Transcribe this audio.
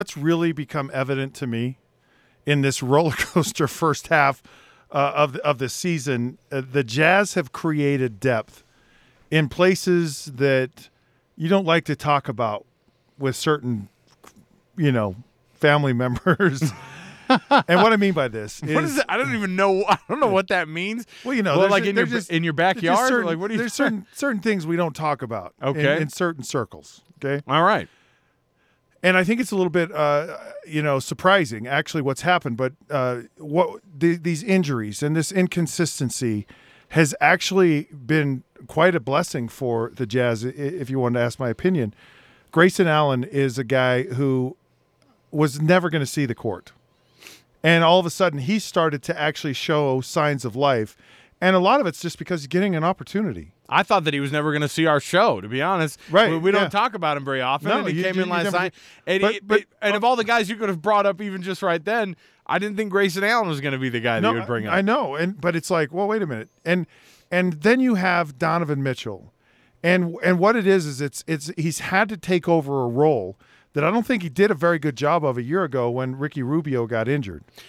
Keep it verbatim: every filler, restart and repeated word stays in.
What's really become evident to me in this roller coaster first half uh, of of the season, uh, the Jazz have created depth in places that you don't like to talk about with certain, you know, family members. And what I mean by this is, what is it? I don't even know. I don't know what that means. Well, you know, well, there's like a- in your there's just- in your there's just backyard. certain- like what do you? there's certain certain things we don't talk about. in- Okay. in certain circles. Okay. All right. And I think it's a little bit, uh, you know, surprising actually what's happened. But uh, what the, these injuries and this inconsistency has actually been quite a blessing for the Jazz. i- If you want to ask my opinion, Grayson Allen is a guy who was never going to see the court, and all of a sudden he started to actually show signs of life. And a lot of it's just because he's getting an opportunity. I thought that he was never going to see our show, to be honest. Right, We, we don't yeah. talk about him very often. No, and he you- came you- in you last never night. did. And, But- it- but- it- and of all the guys you could have brought up even just right then, I didn't think Grayson Allen was going to be the guy that you would bring up. I know, and but it's like, well, wait a minute, and and then you have Donovan Mitchell, and and what it is is it's it's he's had to take over a role that I don't think he did a very good job of a year ago when Ricky Rubio got injured.